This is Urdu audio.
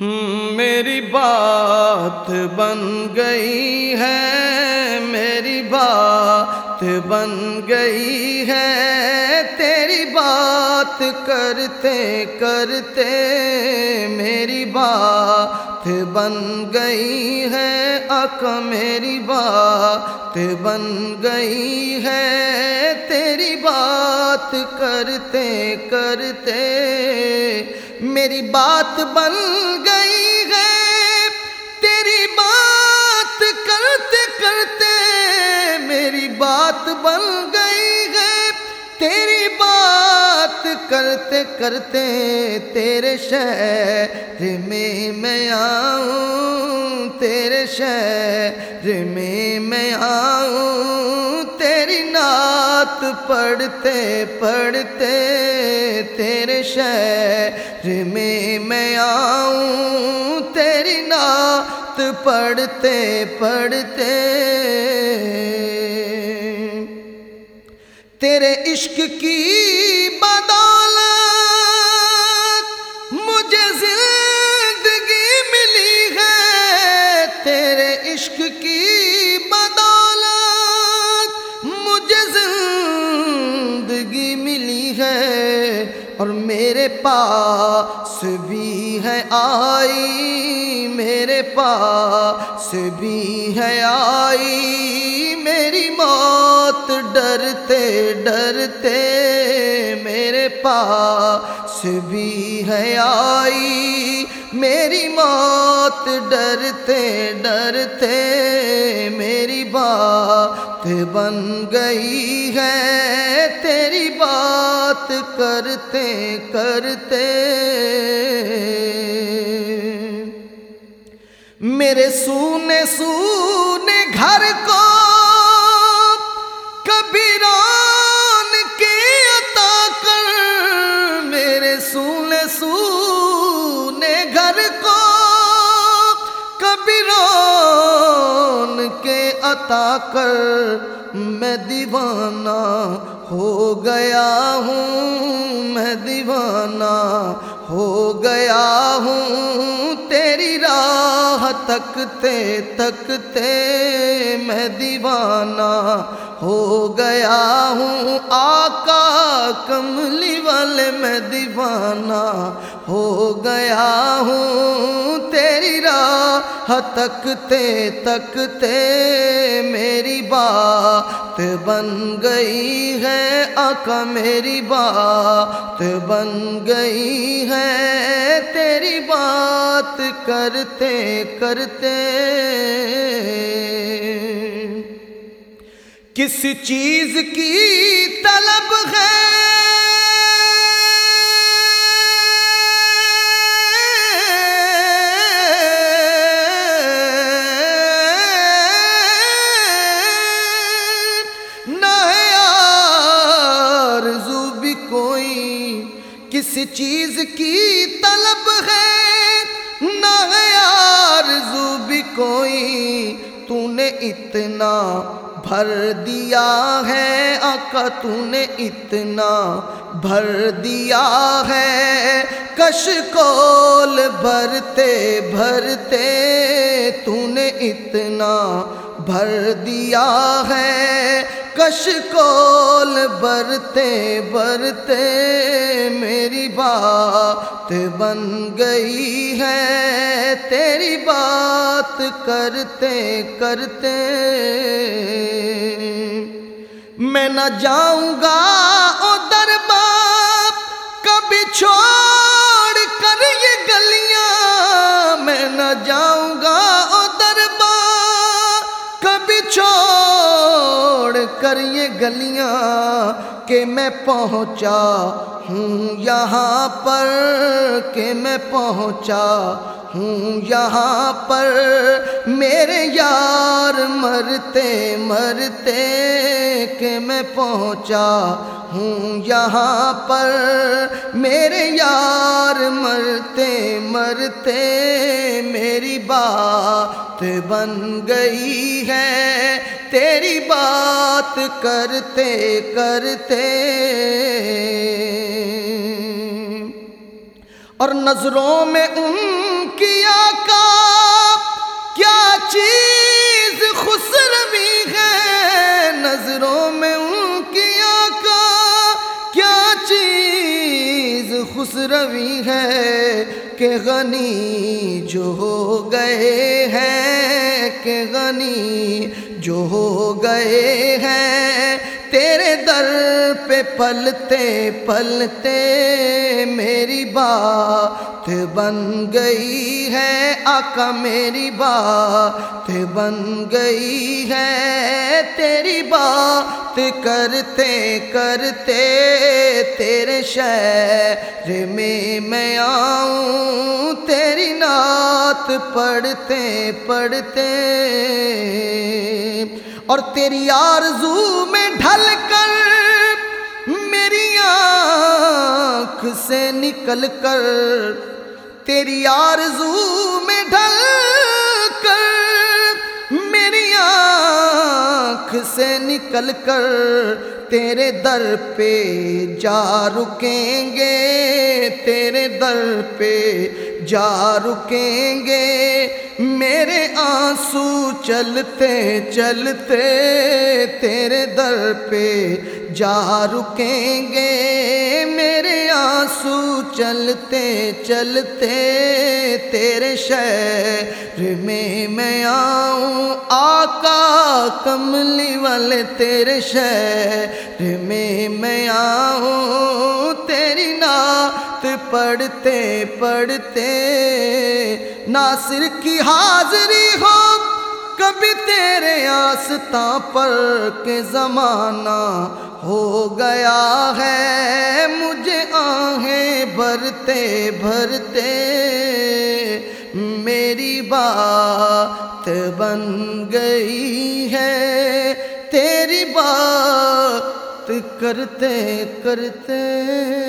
میری بات بن گئی ہے، میری بات بن گئی ہے، تیری بات کرتے کرتے میری بات بن گئی ہے، آقا میری بات بن گئی ہے، تیری بات کرتے کرتے میری بات بن گئی ہے، تیری بات کرتے کرتے میری بات بن گئی ہے، تیری بات کرتے کرتے تیرے شہر میں آؤں، تیرے شہر میں آؤں، تیری نعت پڑھتے پڑھتے تیرے شہر میں آؤں، تیری نعت پڑھتے پڑھتے تیرے عشق کی بدولت مجھے زندگی ملی ہے، تیرے عشق کی بدولت مجھے زندگی ملی ہے، اور میرے پاس بھی ہے آئی، میرے پاس بھی ہے آئی میری موت ڈرتے ڈرتے، میرے پاس بھی ہے آئی میری موت ڈرتے ڈرتے، میری بات بن گئی ہے، تیری بات کرتے کرتے میرے سونے سونے گھر کو کبھی رونق عطا کر، میرے سونے سونے گھر کو کبھی رونق عطا کر، میں دیوانہ ہو گیا ہوں، میں دیوانہ ہو گیا ہوں، تیری راہ تکتے تکتے میں دیوانہ ہو گیا ہوں، آقا کملی والے میں دیوانہ ہو گیا ہوں، تیری راہ تکتے تکتے میری بات بن گئی ہے، آقا میری بات بن گئی ہے، تیری بات کرتے کرتے کس چیز کی طلب ہے کس چیز کی طلب ہے، نہ ہے آرزو بھی کوئی، تو نے اتنا بھر دیا ہے، آقا تو نے اتنا بھر دیا ہے، کشکول بھرتے بھرتے تو نے اتنا بھر دیا ہے، کشکول بھرتے بھرتے میری بات بن گئی ہے، تیری بات کرتے کرتے میں نہ جاؤں گا ادھر باپ کبھی چھوڑ کر یہ گلیاں، میں نہ جاؤں گا ادھر باپ کبھی چھوڑ کر یہ گلیاں، کہ میں پہنچا ہوں یہاں پر، کہ میں پہنچا ہوں یہاں پر میرے یار مرتے مرتے، کہ میں پہنچا ہوں یہاں پر میرے یار مرتے مرتے، میری بات بن گئی ہے، تیری بات کرتے کرتے اور نظروں میں ان کی خسروی ہے کہ غنی جو ہو گئے ہیں، کہ غنی جو ہو گئے ہیں تیرے در پہ پلتے پلتے میری بات بن گئی ہے آقا، میری بات بن گئی ہے تیری بات کرتے کرتے تیرے شہر میں آؤں، تیری نعت پڑھتے پڑھتے اور تیری آرزو میں ڈھل کر میری آنکھ سے نکل کر، تیری آرزو میں ڈھل کر میری آنکھ سے نکل کر تیرے در پہ جا رکیں گے، تیرے در پہ جا رکیں گے میرے آنسو چلتے چلتے تیرے در پہ جا رکیں گے میرے آنسو چلتے چلتے تیرے شہر میں آؤں آقا کملی والے تیرے شہر میں آؤں، تیری نعت پڑھتے پڑھتے ناصر کی حاضری ہو کبھی تیرے آستاں پر کہ زمانہ ہو گیا ہے مجھے آہیں بھرتے بھرتے میری بات بن گئی ہے تیری بات کرتے کرتے